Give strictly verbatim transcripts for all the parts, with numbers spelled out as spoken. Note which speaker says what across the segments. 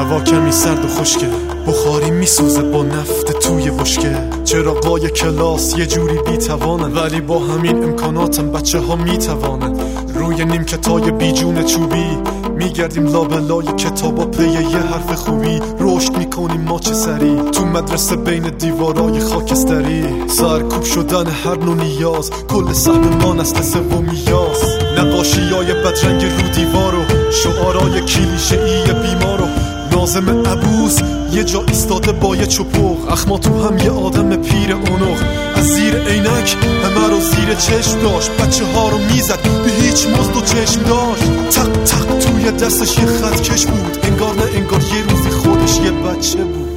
Speaker 1: هوا کمی سرد و خشکه، بخاری میسوزه با نفت توی بشکه. چراغای کلاس یه جوری بیتوانن، ولی با همین امکاناتم بچه ها میتوانن. روی نیمکتای بیجون چوبی میگردیم لابلای کتابا پی یه حرف خوبی. رشد میکنیم ما چه سری تو مدرسه بین دیوارای خاکستری. سرکوب شدن هر نوع نیاز، کل سهم ما نسل سومیاست. نقاشیای بدرنگ رو دیوار و شعارای کلیشه‌ای بیمار و ناظم عبوس یه جا ایستاده با یه چپق. اخما تو هم یه آدم پیر اونق، از زیر عینک همه رو زیر چشم داشت. بچه ها رو میزد به هیچ مزد و چشم داشت. تق تق توی دستش یه خط کش بود، انگار نه انگار یه روزی خودش یه بچه بود.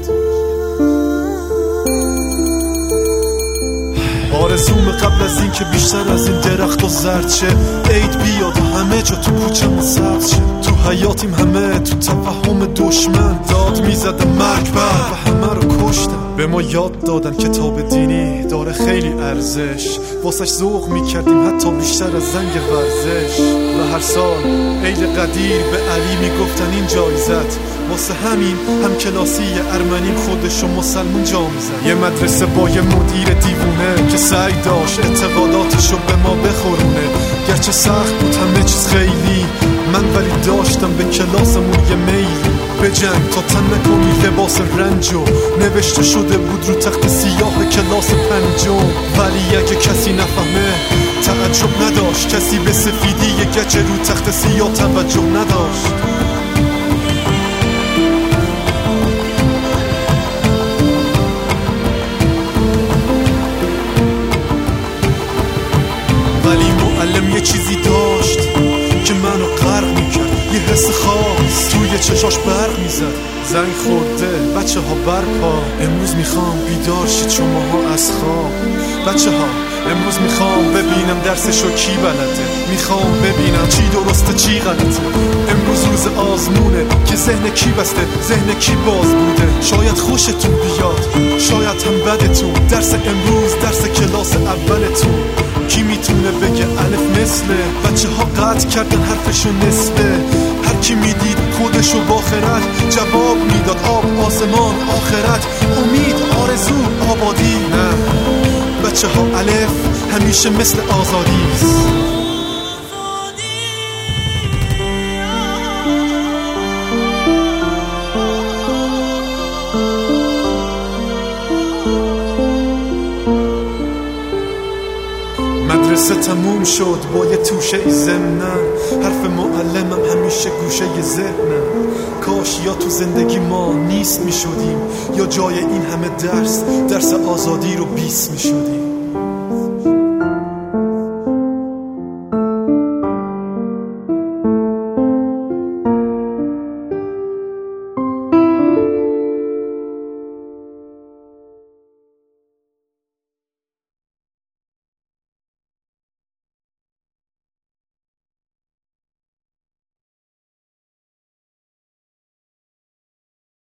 Speaker 1: آرزوم قبل از این که بیشتر از این درخت و زرد شه، عید بیاد و همه جا تو کوچه ما سبز شه. تو حیاتیم همه تو تفهم دشمن، داد میزده مرگ بر و همه رو کشتن. به ما یاد دادن کتاب دینی داره خیلی ارزش، واسش ذوق میکردیم حتی بیشتر از زنگ ورزش. و هر سال عید قدیر به علی میگفتن این جایزت، واسه همین هم کلاسی ارمنیم خودشو مسلمون جا میزن. یه مدرسه با یه مدیر دیوونه که سعی داشت اعتقاداتشو به ما بخورونه. گرچه سخت بود همه چیز خیلی، من ولی داشتم به کلاسمون یه میلی. به جنگ تا تن نکنی لباس رنجو، نوشته شده بود رو تخت سیاه کلاس پنجم. ولی اگه کسی نفهمه تعجب نداشت، کسی به سفیدی یه گچه رو تخت سیاه توجه نداشت. ولی معلم یه چیزی داشت که منو غرق میکرد، یه حس خاص توی چشاش برق میزد. زنگ خورده بچه ها برپا، امروز میخوام بیدار شید شماها از خواب. بچه ها امروز میخوام ببینم درسشو کی بلده، میخوام ببینم چی درسته چی غلطه. امروز روز آزمونه که ذهن کی بسته ذهن کی باز بوده. شاید خوشتون بیاد شاید هم بدتون، درس امروز درس کلاس اولتون. کی میتونه بگه الف مثله؟ بچه ها قطع کردن حرفشو نصفه. هر کی میدید خودشو با خرد جواب میداد آب آسمان آخرت. امید آرزو آبادی نه، بچه ها الف همیشه مثل آزادیست. مدرسه تموم شد با یه توشه ای ضمنن، حرف معلمم همیشه گوشه ی ذهنم. کاش یا تو زندگی ما نیست می شدیم، یا جای این همه درس درس آزادی رو بیست می شدیم.